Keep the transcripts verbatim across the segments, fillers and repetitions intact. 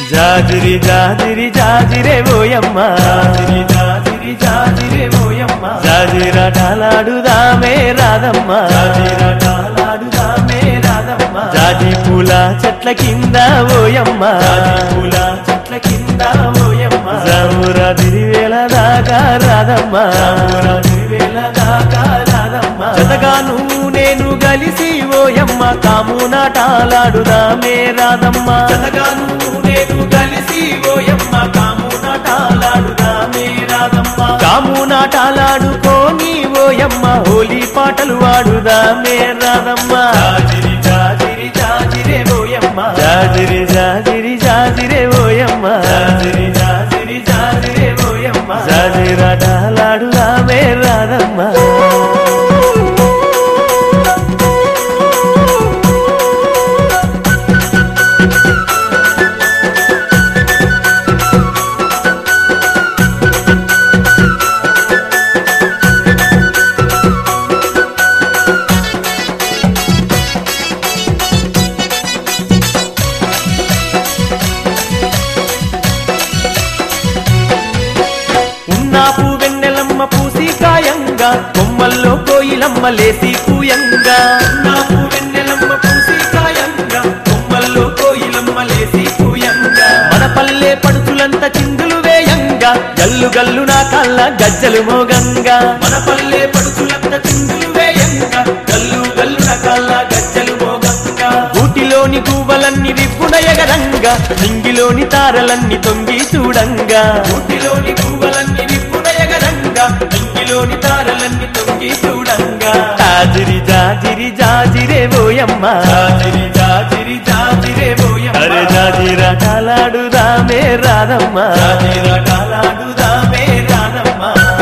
జాజిరి జాజిరి జాజిరే ఓయమ్మ జాజిరి జాజిరి జాజిరే ఓయమ్మ జాజిరాటలాడుదామే రాధమ్మ జాజిరాటలాడుదామే రాధమ్మ జాజి పూల చెట్ల కింద ఓయమ్మ జాజి పూల చెట్ల కింద ఓయమ్మ జామురా దిరివేల దాకా రాధమ్మ జామురా దిరివేల దాకా రాధమ్మ జతగాను నేను గలిసి ఓయమ్మ కాము నాటాలాడుదామే రాధమ్మ జతగాను నేను కలిసి ఓయమ్మ కాము నాటాలాడుదామే రాధమ్మ కాము నాటాలాడుకోని ఓయమ్మ హోలీ పాటలు వాడుదామే రాధమ్మ జాజిరి జాజిరి జాజిరే ఓయమ్మ జాజిరి జాజిరి జాజిరే ఓయమ్మ జాజిరి జాజిరి జాజిరే ఓయమ్మ జాజిరాటలాడుదామే రాధమ్మ నాపు వెన్నెలమ్మ పూసి కాయంగా కొమ్మల్లో కోయిలమ్మ లేసి పూయంగా నాపు వెన్నెలమ్మ పూసి కాయంగా కొమ్మల్లో కోయిలమ్మ లేసి పూయంగా మన పల్లె పడుచులంత చిందులు వేయంగా గల్లు గల్లు నా కళ్ళ గజ్జలు మోగంగా మన పల్లె పడుచులంత చిందులు వేయంగా గల్లు గల్లు నా కళ్ళ గజ్జలు మోగంగా ఊటిలోని గువ్వలన్నీ రిప్పున ఎగరంగా నింగిలోని తారలన్నీ తొంగి చూడంగా ఊటిలోని గువ్వలన్నీ ఇంగిలోని తారలన్నీ తొంగి చూడంగా జాజిరి జాజిరి జాజిరే ఓయమ్మ జాజిరి జాజిరి జాజిరే ఓయమ్మ అరే జాజిరాటలాడుదామే రాధమ్మ జాజిరాటలాడుదామే రాధమ్మ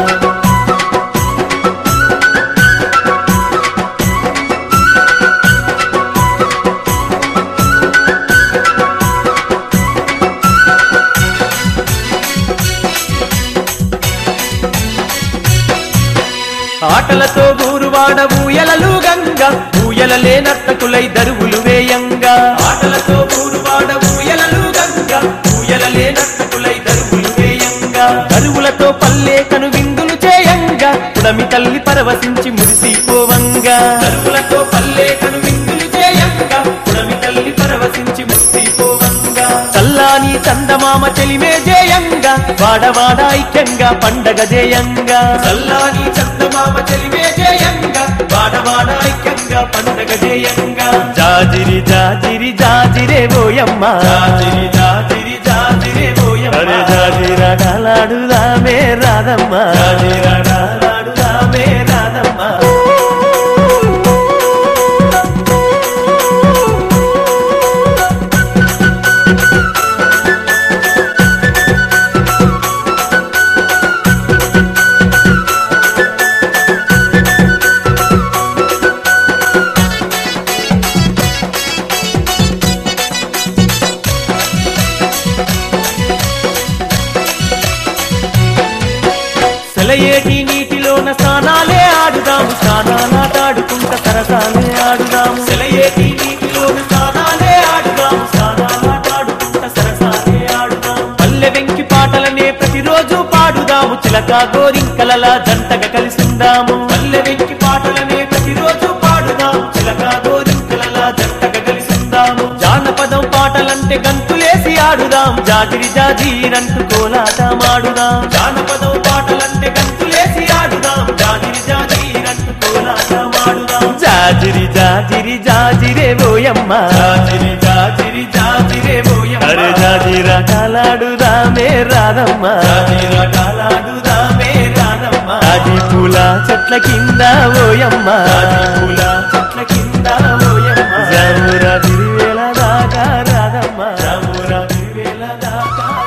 ఆటలతో ఊరువాడ ఊయలలు గంగా ఊయలలే నర్తకులై దరువులు వేయంగా ఆటలతో ఊరువాడ ఊయలలు గంగా ఊయలలే నర్తకులై దరువులు వేయంగా దరువులతో పల్లె కను విందులు చేయంగా పుడమి తల్లి పరవశించి మురిసిపోవంగా దరువులతో పల్లె కను విందులు చేయంగా పుడమి తల్లి పరవశించి మురిసిపోవంగా చల్లాని చందమామ చెలిమే జేయంగా వాడవాడ ఐక్యంగా పండగ జేయంగా చల్లాని చందమామ చెలిమే జేయంగా వాడవాడ ఐక్యంగా పండగ జేయంగా జాజిరి జాజిరి జాజిరే ఓయమ్మ జాజిరి జాజిరి జాజిరే ఓయమ్మ అరే జాజిరాటలాడుదామే రాధమ్మ జాజిరాటలాడుదామే రాధమ్మ సెలయేటి నీటిలోన స్నానాలే ఆడుదాము స్నానాలాటాడుకుంట సరసాలే ఆడుదాము సెలయేటి నీటిలోన స్నానాలే ఆడుదాము స్నానాలాటాడుకుంట సరసాలే ఆడుదాము పల్లె వెంకి పాటలనే ప్రతిరోజు పాడుదాము చిలక గోరింకలలా జంటగా కలిసిందాము పల్లె వెంకి పాటలనే ప్రతిరోజు పాడుదాము చిలక గోరింకలలా జంటగా కలిసిందాము జానపదం పాటలంటే గంతులేసి ఆడుదాం జాజిరి జాజీరంటూ కోలాటమాడుదాం జానపదం పాటలంటే గంతులేసి ఆడుదాం జాజిరి జాజీరంటూ కోలాటమాడుదాం జాజిరి జాజిరి జాజిరే ఓయమ్మ జాజిరి జాజిరి జాజిరే ఓయమ్మ అరే జాజిరాటలాడుదామే రాధమ్మ జాజిరాటలాడుదామే రాధమ్మ జాజి పూల చెట్ల కింద ఓయమ్మ జాజి పూల చెట్ల కింద ఓయమ్మ జామురా దిరివేల దాకా రాధమ్మ జామురా దిరివేల దాకా